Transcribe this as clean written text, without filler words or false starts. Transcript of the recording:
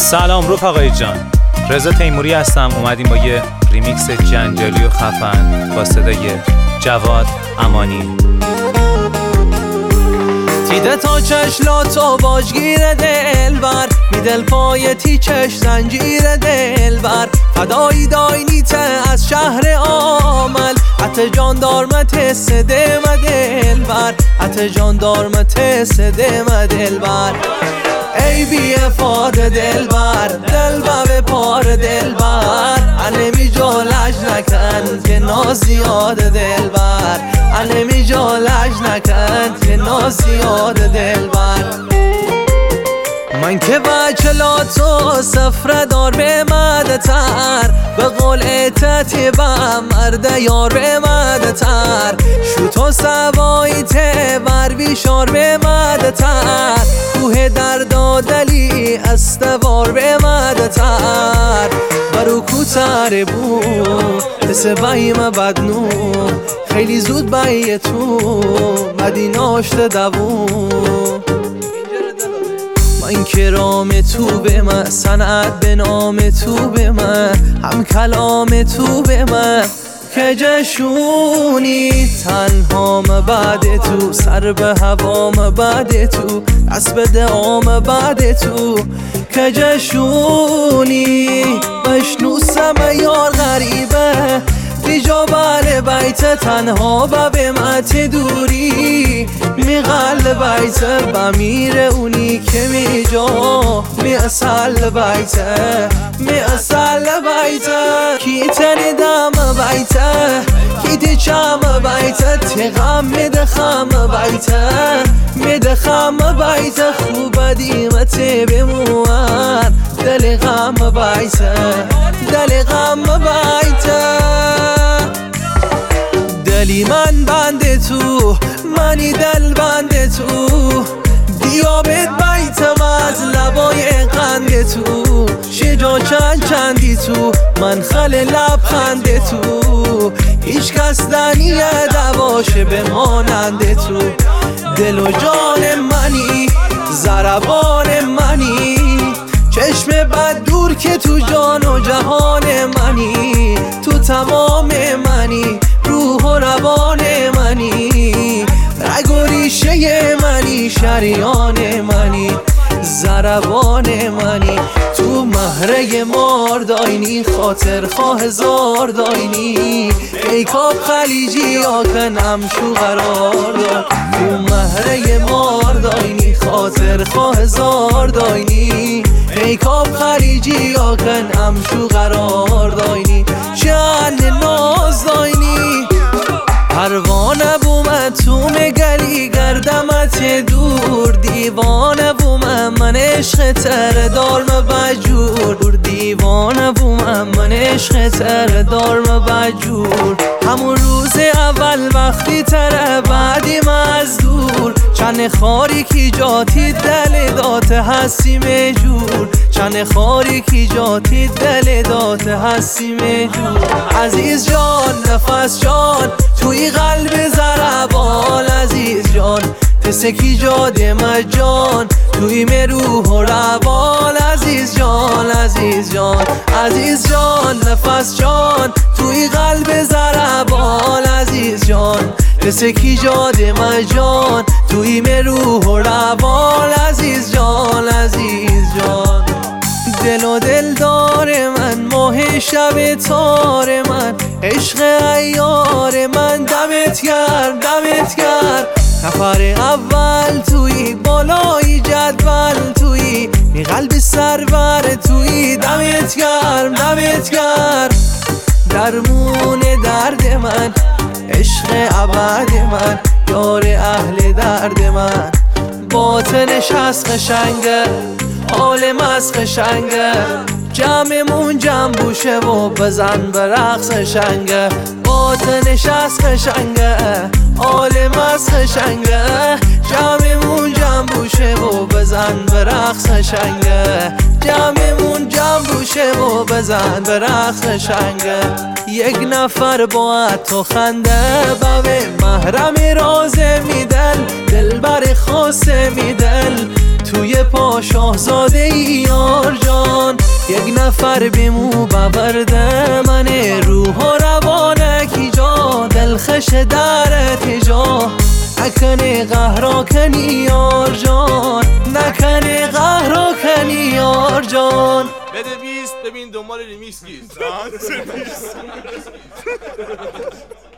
سلام رفقای جان، رضا تیموری هستم. اومدیم با یه ریمیکس جنجالی و خفن با صدای جواد امانی. تیده تا چشلاتو باجگیر دلبر، میدل پای تیچش زنجیر دلبر، فدایی داینیته از شهر آمل، حتی جاندارمت سده مدلبر، حتی جاندارمت سده مدلبر. ای بی افاد دلبر، دلبر به پار دلبر، انمی جالج نکن که ناز زیاد دلبر، انمی جالج نکن که ناز زیاد دلبر. من که بچلاتو سفره دار به مدتر، به قول اتتیبم مرد یار به مدتر، شوتو سوایی ته بر بیشار به مدتر، کوه درد و دلی استوار به مدتر، برو کوتر بود پس بایم بدنو، خیلی زود بایی تو مدیناشت دوون. من کرام تو به من، صنعت به نام تو به من، هم کلام تو به من، که جشونی تنهام بعد تو، سر به هوام بعد تو، دست به دعام بعد تو، که جشونی بشنوسم یار غریبه، بیجا بر بیت تنها و به مت دوری، میغل بیت بمیر اونی که میجا میاصل بیت، میاصل بیت، کی تنیدم بیت، کی دیچم بیت، تیغم میدخم بیت، میدخم بیت، خوب دیمت بمون دل غم بیت، دل غم بیت. دلی من بنده تو، منی دل بنده تو، دیابت بیتم از لبای قنده تو، شجا چندی تو، من خل لبخنده تو، هیچ کس دنیه دواشه به ماننده تو، دل و جان منی ضربان منی، چشم بد دور که تو جان و جهان منی، تو تمام منی، روح و روان منی، رگ و ریشه منی، شریان منی، ضربان منی، تو مهره مار داینی، خاطر خواه زار داینی، ای کاب خلیجی آکنم شو قرار دار، تو مهره مار داینی، خاطر خواه زار داینی، ای کاب خلیجی آکنم شو قرار داینی، چند ناز داینی. پروانه بومه تو مگلی گردمت دور، دیوانه بومه من عشق تر دارم بجور، دیوانه بومه من عشق تر دارم بجور، همون روز اول وقتی تره بعدیم از دور، چند خاری کی جاتی دل دات هستی مجور، چند خاری کی جاتی دل دات هستی مجور. عزیز جان نفس جان توی قلب ضربان، عزیز جان تسکی جاد مجان توی مروح و روان، عزیز جان عزیز جان عزیز جان نفس جان توی قلب ضربان، عزیز جان تسکی جاد مجان توی مروح و روان، عزیز جان عزیز جان. دل و دلدار من، ماه شب تار من، عشق عیار من، دمت گرم دمت گرم، نفر اول توی بالای جدول توی، می قلب سرور توی، دمت گرم دمت گرم، درمون درد من، عشق ابد من، یار اهل درد من، باطنش هست قشنگه، عالم از قشنگه، جمعمون جمع بوشه و بزن به رقص شنگه، باطنش از قشنگه، عالم از قشنگه، جمعمون جمع بوشه و بزن به رقص شنگه، جمعمون جمع بوشه و بزن به رقص شنگه. یک نفر با تو خنده بوه محرم راز میدل، دلبر خاص میدل توی پا شاهزاده یار جان. یک نفر بیمو باورده من روح و روانکی جا دلخش دارت جا نکنه قهر کنی یار جان نکنه قهر کنی یار جان بده 20 ببین دنبال ریمیکس کیست